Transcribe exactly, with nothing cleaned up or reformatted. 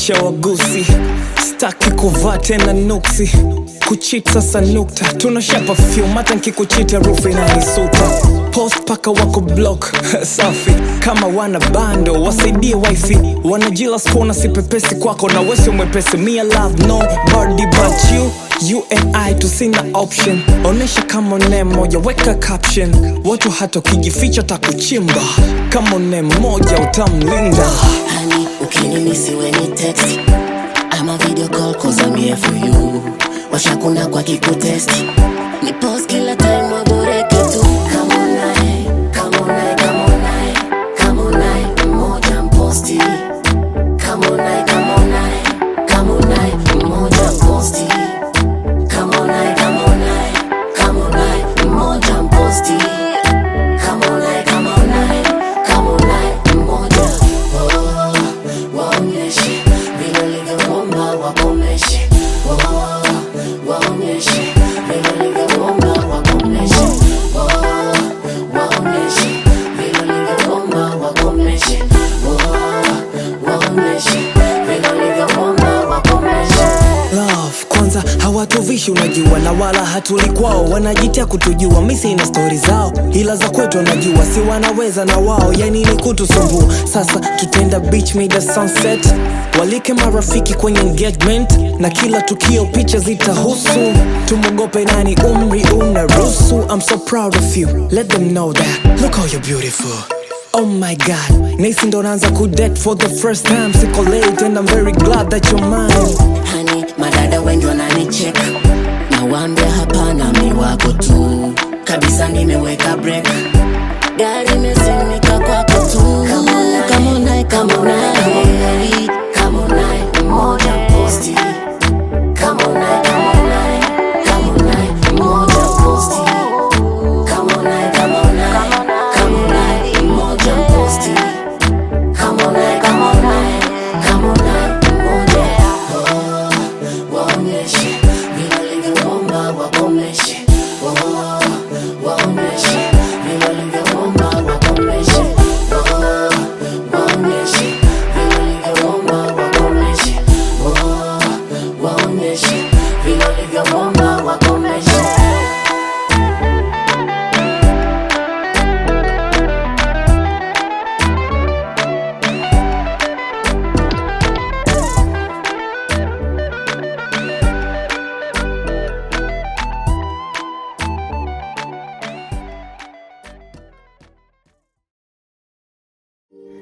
acha wagusi, staki kuvaa tena nuksi. Kucheat sasa nukta, tunashapa film hata nkikucheat harufu inanisuta. Post paka wako block, safi kama wana bando, wasaidie wifi. Wanajila spona si pepesi kwako na wesi umwepesi. Me I love nobody but you, you and I tusina option. Onesha kama ne moja, weka caption. Watu hata kijificha takuchimba. Kama ne moja utamlinda. Honey, ukinimisi when you text, I'm a video call cause I'm here for you. Washakuna kwa kikutest, ni post kila time waboreke tu. Come on nae, come on nae, come on nae, come on nae, mmoja mposti. Come on nae, come on nae, come on nae, mmoja mposti. Come on nae, come on nae, come on nae, mmoja mposti. Come on nae, come on nae, come on nae, mmoja. Oh, waonyeshe vile ulivyoomba wakomeshe. Oh, waonyeshe vile ulivyoomba wakomeshe. Oh, waonyeshe vile ulivyoomba wakomeshe. Oh, waonyeshe vile ulivyoomba wakomeshe. Love, kwanza hawatuvishi unajua, na wala hatuli kwao. Wanajitia kutujua, misi ina story zao, ila za kwetu wanajua. Si wanaweza na wao, yani ni kutusumbua. Sasa tutenda beach made the sunset, walike marafiki kwenye engagement, na kila tukio picha zitahusu. Tumugope nani umri unaruhusu. I'm so proud of you, let them know that. Look how you're beautiful. Oh my god, nasi ndo naanza kudate for the first time. Siko late and I'm very glad that you're mine. Honey, madada wengi wananicheck, na waambia hapana mi wako tu. Kabisa nimeweka break, gari